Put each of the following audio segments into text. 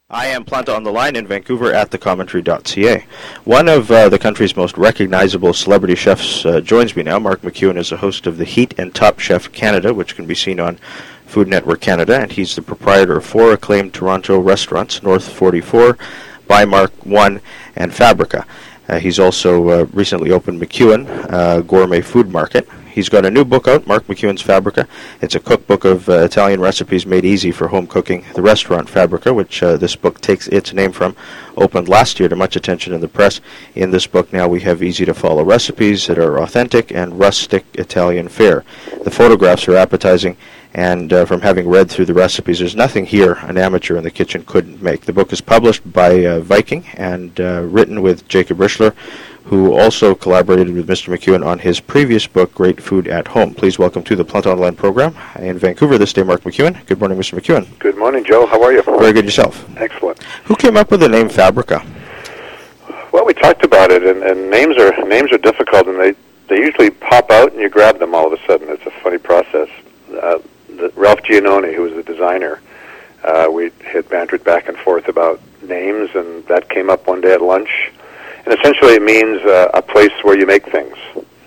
I am Planta on the line in Vancouver at thecommentary.ca. One of the country's most recognizable celebrity chefs joins me now. Mark McEwen is a host of the Heat and Top Chef Canada, which can be seen on Food Network Canada, and he's the proprietor of 4 acclaimed Toronto restaurants, North 44, By Mark 1, and Fabrica. He's also recently opened McEwen Gourmet Food Market. He's got a new book out, Mark McEwen's Fabrica. It's a cookbook of Italian recipes made easy for home cooking. The restaurant Fabrica, which this book takes its name from, opened last year to much attention in the press. In this book now we have easy-to-follow recipes that are authentic and rustic Italian fare. The photographs are appetizing, and from having read through the recipes, there's nothing here an amateur in the kitchen couldn't make. The book is published by Viking and written with Jacob Rischler, who also collaborated with Mr. McEwen on his previous book, Great Food at Home. Please welcome to the Planta Online program in Vancouver this day, Mark McEwen. Good morning, Mr. McEwen. Good morning, Joe. How are you? Very good, yourself. Excellent. Who came up with the name Fabrica? Well, we talked about it, and names are difficult, and they usually pop out, and you grab them all of a sudden. It's a funny process. Ralph Giannone, who was the designer, we had bantered back and forth about names, and that came up one day at lunch. And essentially it means a place where you make things.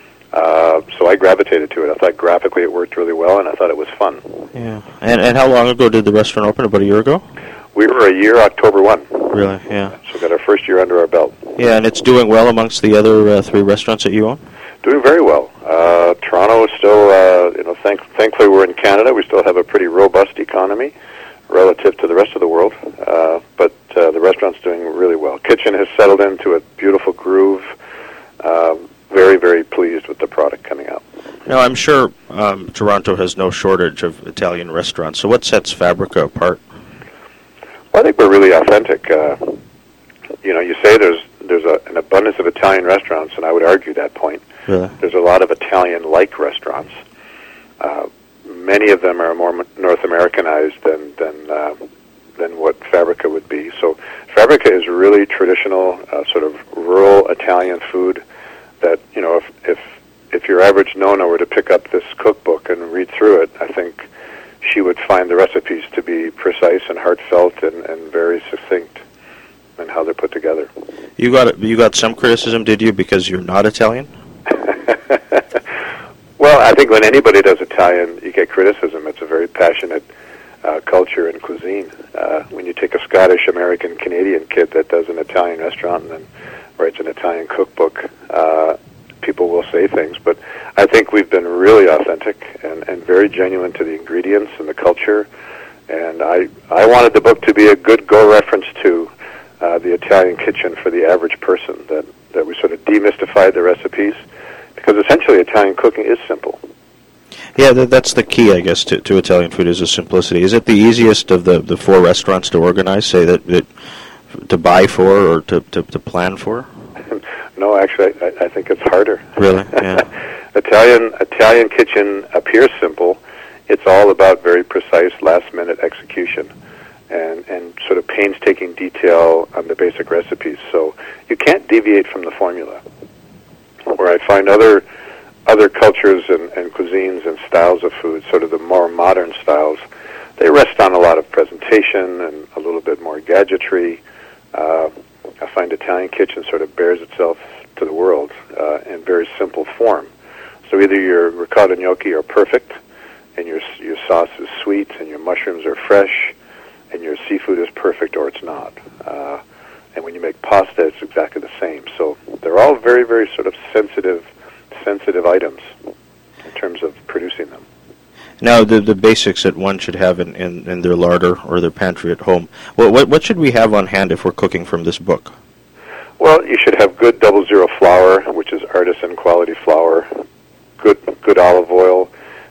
So I gravitated to it. I thought graphically it worked really well, and I thought it was fun. Yeah. And how long ago did the restaurant open? About a year ago? We were a year, October 1. Really, yeah. So we got our first year under our belt. Yeah, and it's doing well amongst the other 3 restaurants that you own? Doing very well. Toronto is still, thankfully we're in Canada. We still have a pretty robust economy relative to the rest of the world, but the restaurant's doing really well. Kitchen has settled into a beautiful groove. Very, very pleased with the product coming out. Now, I'm sure Toronto has no shortage of Italian restaurants, so what sets Fabrica apart? Well, I think we're really authentic. You say there's an abundance of Italian restaurants, and I would argue that point. Really? There's a lot of Italian-like restaurants. Many of them are more North Americanized than what Fabrica would be. So Fabrica is really traditional, sort of rural Italian food that, if your average Nona were to pick up this cookbook and read through it, I think she would find the recipes to be precise and heartfelt and very succinct in how they're put together. You got some criticism, did you, because you're not Italian? Well, I think when anybody does Italian, you get criticism. It's a very passionate culture and cuisine. When you take a Scottish, American, Canadian kid that does an Italian restaurant and then writes an Italian cookbook, people will say things. But I think we've been really authentic and very genuine to the ingredients and the culture. And I wanted the book to be a good go-reference to the Italian kitchen for the average person, that we sort of demystified the recipes, because essentially Italian cooking is simple. Yeah, that's the key, I guess, to Italian food, is the simplicity. Is it the easiest of the 4 restaurants to organize, say, that to buy for or to plan for? No, actually, I think it's harder. Really? Yeah. Italian kitchen appears simple. It's all about very precise last-minute execution and sort of painstaking detail on the basic recipes. So you can't deviate from the formula. Where I find other cultures and cuisines and styles of food, sort of the more modern styles, they rest on a lot of presentation and a little bit more gadgetry. I find Italian kitchen sort of bears itself to the world in very simple form. So either your ricotta gnocchi are perfect, and your sauce is sweet, and your mushrooms are fresh, and your seafood is perfect, or it's not. And when you make pasta, it's exactly the same. So they're all very, very sort of sensitive items in terms of producing them. Now, the basics that one should have in their larder or their pantry at home. What should we have on hand if we're cooking from this book? Well, you should have good 00 flour, which is artisan quality flour, good olive oil,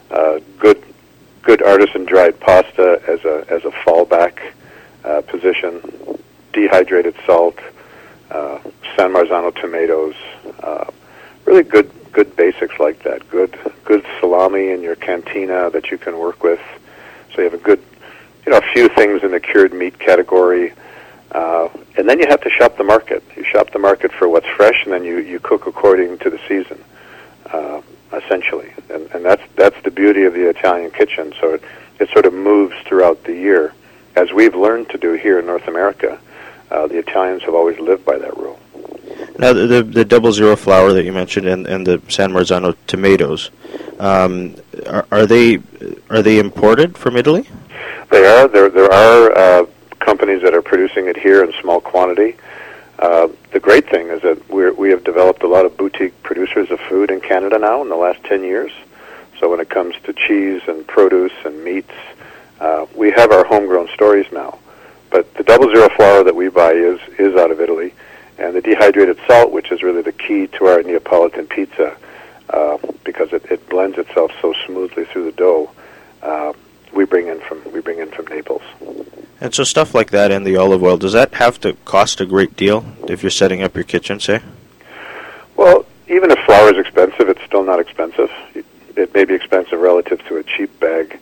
good artisan dried pasta as a fallback position, dehydrated salt, San Marzano tomatoes, really good basics like that. Good salami in your cantina that you can work with. So you have a few things in the cured meat category. And then you have to shop the market. You shop the market for what's fresh, and then you cook according to the season, essentially. And that's the beauty of the Italian kitchen. So it sort of moves throughout the year. as we've learned to do here in North America, the Italians have always lived by that rule. Now, the 00 flour that you mentioned and the San Marzano tomatoes, are they imported from Italy? They are. There are companies that are producing it here in small quantity. The great thing is that we have developed a lot of boutique producers of food in Canada now in the last 10 years. So when it comes to cheese and produce and meats, we have our homegrown stories now. But the 00 flour that we buy is out of Italy. And the dehydrated salt, which is really the key to our Neapolitan pizza, because it blends itself so smoothly through the dough, we bring in from Naples. And so stuff like that and the olive oil, does that have to cost a great deal if you're setting up your kitchen, say? Well, even if flour is expensive, it's still not expensive. It may be expensive relative to a cheap bag,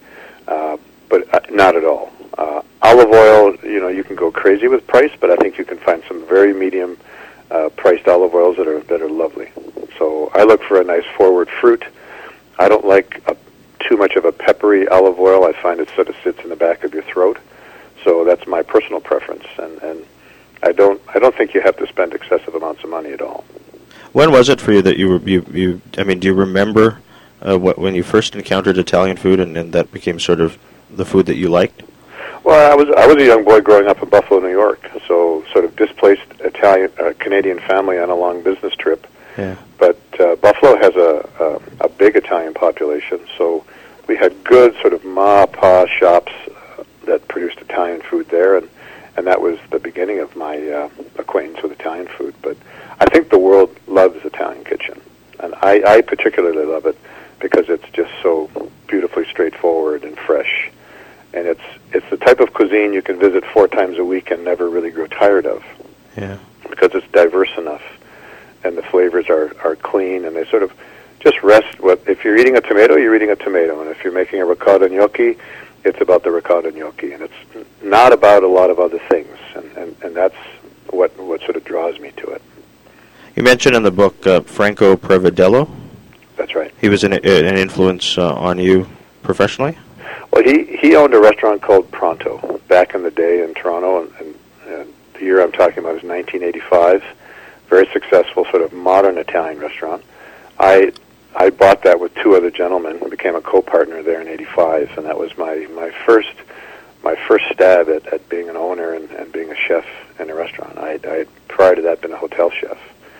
but not at all. Olive oil, you can go crazy with price, but I think you can find some very medium priced olive oils that are lovely. So I look for a nice forward fruit. I don't like too much of a peppery olive oil. I find it sort of sits in the back of your throat. So that's my personal preference, and I don't think you have to spend excessive amounts of money at all. When was it for you that you do you remember when you first encountered Italian food and that became sort of the food that you liked? Well, I was a young boy growing up in Buffalo, New York, so sort of displaced Canadian family on a long business trip. Yeah. But Buffalo has a big Italian population, so we had good sort of ma-pa shops that produced Italian food there, and that was the beginning of my acquaintance with Italian food. But I think the world loves Italian kitchen, and I particularly love it because it's just so beautifully straightforward and fresh. And it's the type of cuisine you can visit 4 times a week and never really grow tired of. Yeah. Because it's diverse enough, and the flavors are clean, and they sort of just rest. If you're eating a tomato, you're eating a tomato, and if you're making a ricotta gnocchi, it's about the ricotta gnocchi, and it's not about a lot of other things, and that's what sort of draws me to it. You mentioned in the book Franco Prevedello. That's right. He was an influence on you professionally? Well, he owned a restaurant called Pronto back in the day in Toronto, and the year I'm talking about is 1985. Very successful, sort of modern Italian restaurant. I bought that with 2 other gentlemen and became a co-partner there in '85, and that was my first stab at being an owner and being a chef in a restaurant. I had prior to that been a hotel chef.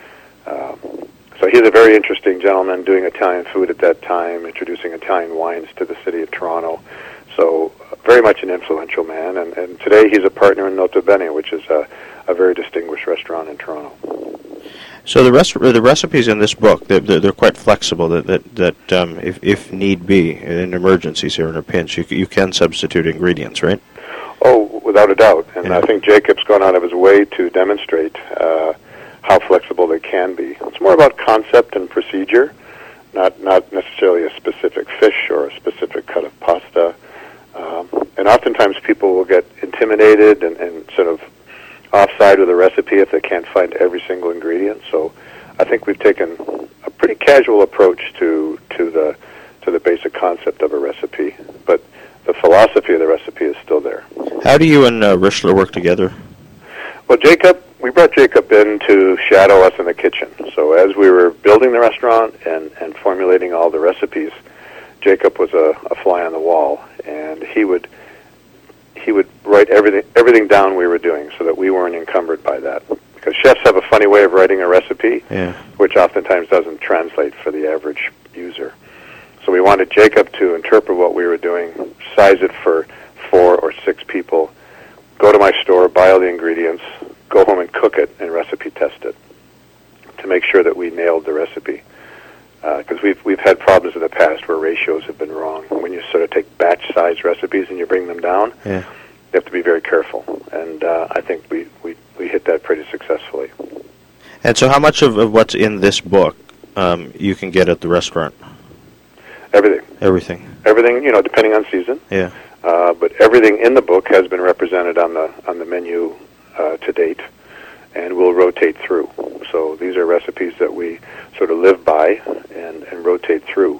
So he's a very interesting gentleman doing Italian food at that time, introducing Italian wines to the city of Toronto. So very much an influential man, and today he's a partner in Nota Bene, which is a very distinguished restaurant in Toronto. So the recipes in this book, they're quite flexible. That if need be, in emergencies or in a pinch, you can substitute ingredients, right? Oh, without a doubt. And Yeah. I think Jacob's gone out of his way to demonstrate how flexible they can be. It's more about concept and procedure, not necessarily a specific fish or a specific cut of pasta. And oftentimes people will get intimidated and sort of offside with a recipe if they can't find every single ingredient. So I think we've taken a pretty casual approach to the basic concept of a recipe, but the philosophy of the recipe is still there. How do you and Richler work together? Well, we brought Jacob in to shadow us in the kitchen. So as we were building the restaurant and formulating all the recipes, Jacob was a fly on the wall, and he would write everything down we were doing so that we weren't encumbered by that. Because chefs have a funny way of writing a recipe, Yeah. which oftentimes doesn't translate for the average user. So we wanted Jacob to interpret what we were doing, size it for 4 or 6 people, go to my store, buy all the ingredients, go home and cook it, and recipe test it to make sure that we nailed the recipe. Because we've had problems in the past where ratios have been wrong. When you sort of take batch-sized recipes and you bring them down, Yeah. you have to be very careful. And I think we hit that pretty successfully. And so how much of what's in this book you can get at the restaurant? Everything. Everything, depending on season. Yeah. But everything in the book has been represented on the menu to date, and we'll rotate through. So these are recipes that we sort of live by and rotate through.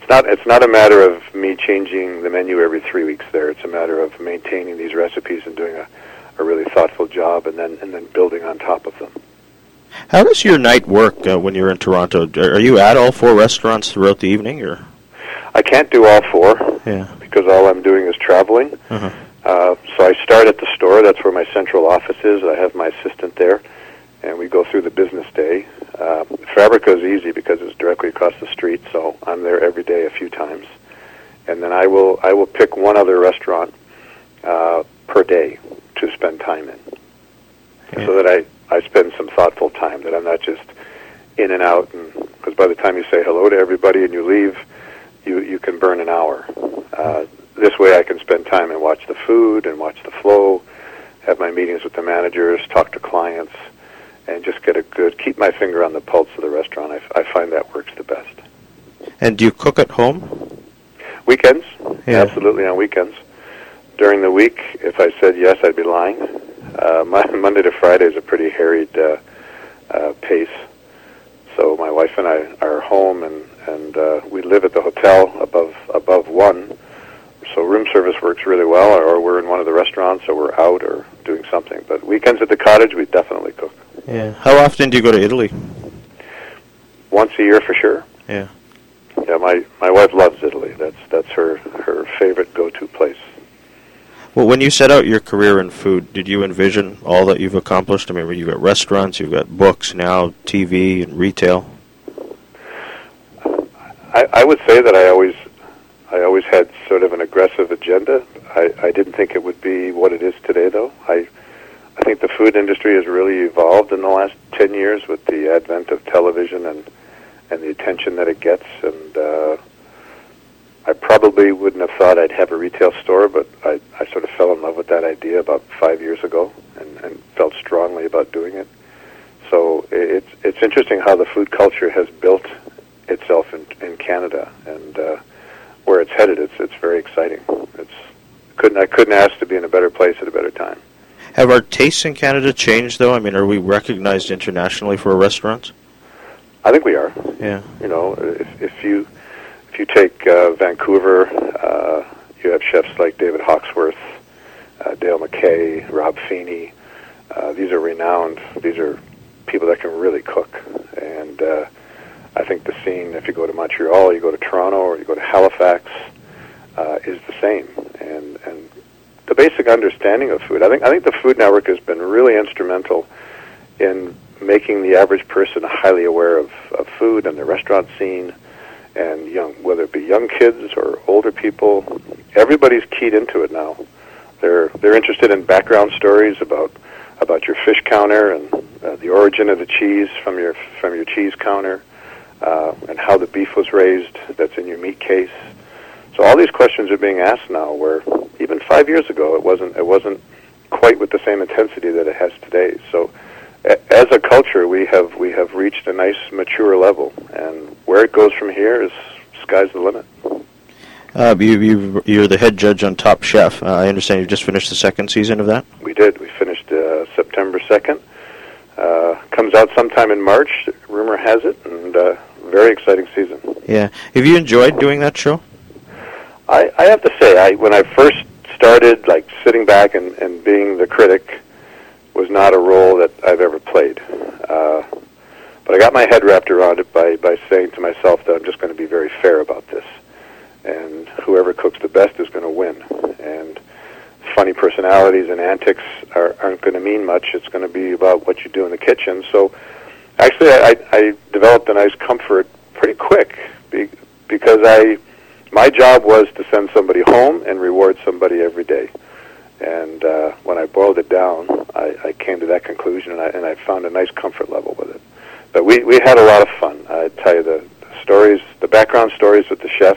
It's not a matter of me changing the menu every 3 weeks there. It's a matter of maintaining these recipes and doing a really thoughtful job, and then building on top of them. How does your night work when you're in Toronto? Are you at all 4 restaurants throughout the evening, or? I can't do all 4 Yeah. because all I'm doing is traveling. Uh-huh. So I start at the store. That's where my central office is. I have my assistant there, and we go through the business day. Fabrica is easy because it's directly across the street, so I'm there every day a few times. And then I will pick one other restaurant per day to spend time in, so that I spend some thoughtful time, that I'm not just in and out. Because by the time you say hello to everybody and you leave, you can burn an hour. This way I can spend time and watch the food and watch the flow, have my meetings with the managers, talk to clients, and just keep my finger on the pulse of the restaurant. I find that works the best. And do you cook at home? Weekends, Yeah. Absolutely on weekends. During the week, if I said yes, I'd be lying. Monday to Friday is a pretty harried pace. So my wife and I are home, and we live at the hotel above one. So room service works really well, or we're in one of the restaurants, or we're out or doing something. But weekends at the cottage, we definitely cook. Yeah. How often do you go to Italy? Once a year for sure. Yeah. Yeah, my wife loves Italy. That's her favorite go-to place. Well, when you set out your career in food, did you envision all that you've accomplished? I mean, you've got restaurants, you've got books now, TV, and retail. I would say that I always had sort of an aggressive agenda. I didn't think it would be what it is today, though. I think the food industry has really evolved in the last 10 years with the advent of television and the attention that it gets. And I probably wouldn't have thought I'd have a retail store, but I sort of fell in love with that idea about 5 years ago and felt strongly about doing it. So it's interesting how the food culture has built itself in Canada, and where it's headed. It's very exciting. I couldn't ask to be in a better place at a better time. Have our tastes in Canada changed, though? I mean, are we recognized internationally for our restaurants? I think we are. Yeah. You know, if you take Vancouver, you have chefs like David Hawksworth, Dale McKay, Rob Feeney. These are renowned. These are people that can really cook. And I think the scene, if you go to Montreal, you go to Toronto, or you go to Halifax, is the same. And the basic understanding of food. I think the Food Network has been really instrumental in making the average person highly aware of food and the restaurant scene, and whether it be young kids or older people, everybody's keyed into it now. They're interested in background stories about your fish counter and the origin of the cheese from your cheese counter, and how the beef was raised that's in your meat case. So all these questions are being asked now, where even 5 years ago it wasn't quite with the same intensity that it has today. So as a culture, we have reached a nice mature level, and where it goes from here is sky's the limit. You're the head judge on Top Chef. I understand you just finished the second season of that? We did. We finished September 2nd. Comes out sometime in March, rumor has it, and very exciting season. Yeah. Have you enjoyed doing that show? I have to say, when I first started, like sitting back and being the critic was not a role that I've ever played. But I got my head wrapped around it by saying to myself that I'm just going to be very fair about this. And whoever cooks the best is going to win. And funny personalities and antics aren't going to mean much. It's going to be about what you do in the kitchen. So actually I developed a nice comfort pretty quick because my job was to send somebody home and reward somebody every day. And when I boiled it down, I came to that conclusion, and I found a nice comfort level with it. But we had a lot of fun. I tell you, the stories, the background stories with the chefs,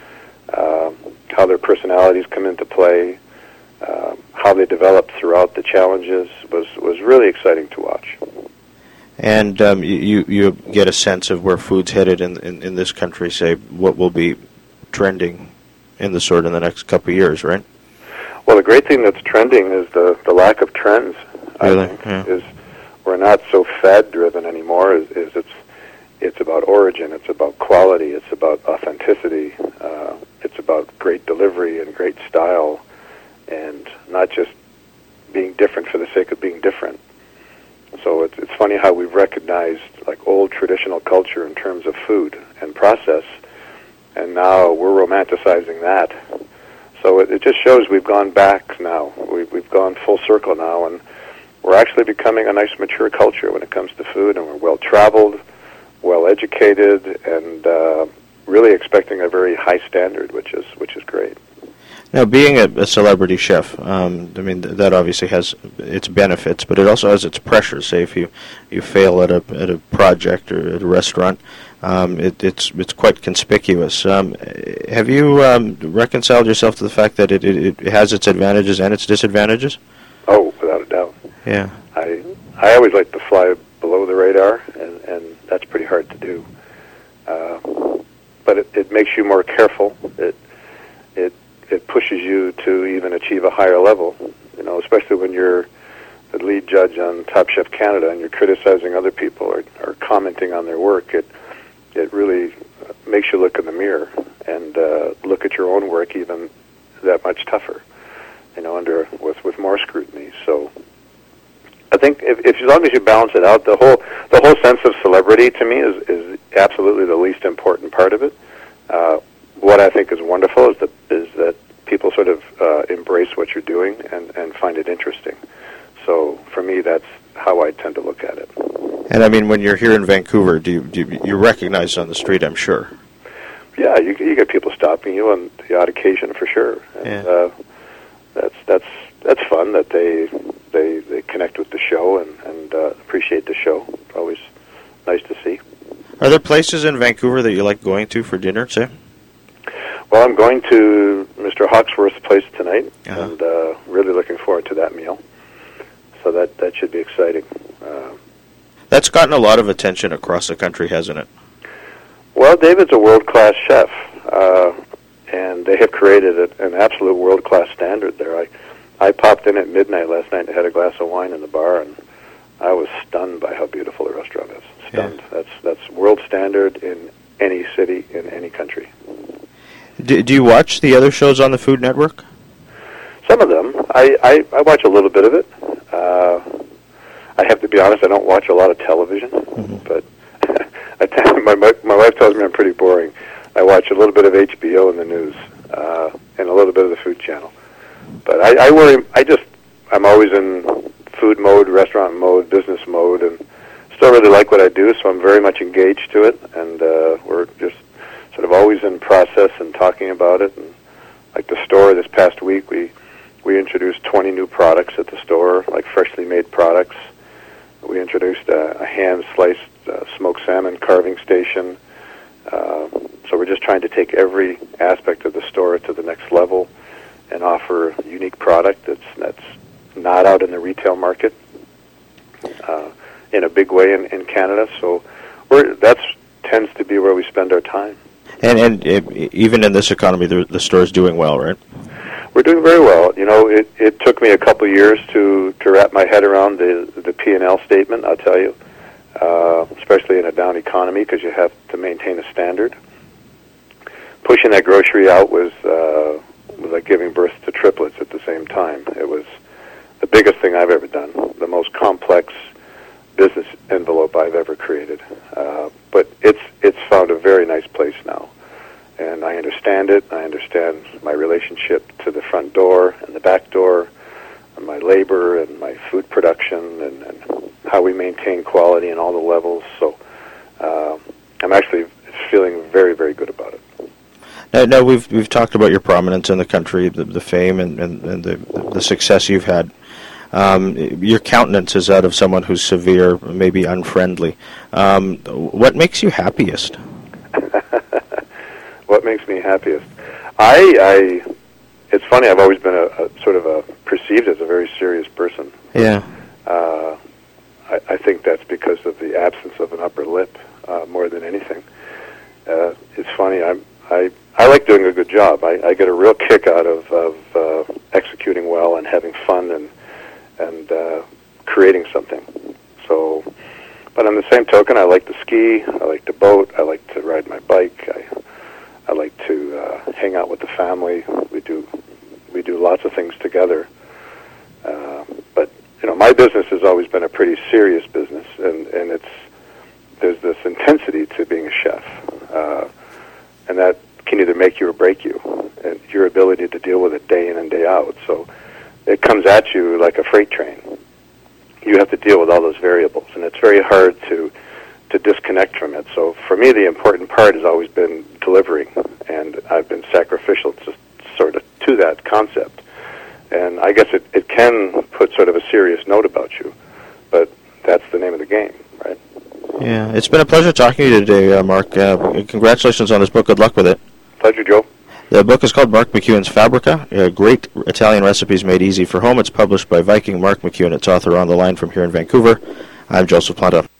how their personalities come into play, how they developed throughout the challenges was really exciting to watch. And you get a sense of where food's headed in this country, say, what will be trending in the next couple of years, right? Well, the great thing that's trending is the lack of trends. Really? I think, is we're not so fad-driven anymore. It's It's about origin. It's about quality. It's about authenticity. It's about great delivery and great style, and not just being different for the sake of being different. So it's funny how we've recognized like old traditional culture in terms of food and process, and now we're romanticizing that. So it just shows we've gone back now. We've gone full circle now, and we're actually becoming a nice mature culture when it comes to food, and we're well-traveled, well-educated, and really expecting a very high standard, which is great. Now, being a celebrity chef, I mean, that obviously has its benefits, but it also has its pressures. Say if you fail at a project or at a restaurant, it's quite conspicuous. Have you reconciled yourself to the fact that it has its advantages and its disadvantages? Oh, without a doubt. Yeah. I always like to fly below the radar, and that's pretty hard to do. But it makes you more careful. It pushes you to even achieve a higher level, especially when you're the lead judge on Top Chef Canada and you're criticizing other people or commenting on their work. It really makes you look in the mirror and look at your own work even that much tougher, with more scrutiny. So I think if as long as you balance it out, the whole sense of celebrity to me is absolutely the least important part of it. What I think is wonderful is that people sort of embrace what you're doing and find it interesting. So for me, that's how I tend to look at it. And I mean, when you're here in Vancouver, you're recognized on the street, I'm sure. Yeah, you get people stopping you on the odd occasion for sure. And that's fun that they connect with the show and appreciate the show. Always nice to see. Are there places in Vancouver that you like going to for dinner, say? Well, I'm going to Mr. Hawksworth's place tonight, and really looking forward to that meal. So that should be exciting. That's gotten a lot of attention across the country, hasn't it? Well, David's a world-class chef, and they have created an absolute world-class standard there. I popped in at midnight last night and had a glass of wine in the bar, and I was stunned by how beautiful the restaurant is. Stunned. Yeah. That's world standard in any city, in any country. Do you watch the other shows on the Food Network? Some of them. I watch a little bit of it. I have to be honest, I don't watch a lot of television, but my wife tells me I'm pretty boring. I watch a little bit of HBO and the news, and a little bit of the Food Channel. But I worry. I'm always in food mode, restaurant mode, business mode, and still really like what I do. So I'm very much engaged to it, and we're just sort of always in process and talking about it. And like the store this past week, we introduced 20 new products at the store, like freshly made products. We introduced a hand-sliced smoked salmon carving station. So we're just trying to take every aspect of the store to the next level and offer a unique product that's not out in the retail market in a big way in Canada. So that tends to be where we spend our time. And even in this economy, the store is doing well, right? We're doing very well. It took me a couple years to wrap my head around the P&L statement, I'll tell you, especially in a down economy because you have to maintain a standard. Pushing that grocery out was like giving birth to triplets at the same time. It was the biggest thing I've ever done, the most complex business envelope I've ever created. But it's found a very nice place now. And I understand it. I understand my relationship to the front door and the back door, and my labor and my food production and how we maintain quality in all the levels. So I'm actually feeling very, very good about it. Now we've talked about your prominence in the country, the fame and the success you've had. Your countenance is that of someone who's severe, maybe unfriendly. What makes you happiest? What makes me happiest? It's funny. I've always been a sort of perceived as a very serious person. Yeah. I think that's because of the absence of an upper lip more than anything. It's funny. I like doing a good job. I get a real kick out of executing well and having fun and creating something. So, But on the same token, I like to ski, I like to boat, I like to ride my bike, I like to hang out with the family. We do lots of things together. But my business has always been a pretty serious business, and there's this intensity to being a chef, and that can either make you or break you, and your ability to deal with it day in and day out. So it comes at you like a freight train. You have to deal with all those variables, and it's very hard to disconnect from it. So for me, the important part has always been delivering, and I've been sacrificial to that concept. And I guess it can put sort of a serious note about you, but that's the name of the game, right? Yeah, it's been a pleasure talking to you today, Mark. Congratulations on this book. Good luck with it. Pleasure, Joe. The book is called Mark McEwen's Fabrica, Great Italian Recipes Made Easy for Home. It's published by Viking. Mark McEwen, its author, on the line from here in Vancouver. I'm Joseph Planta.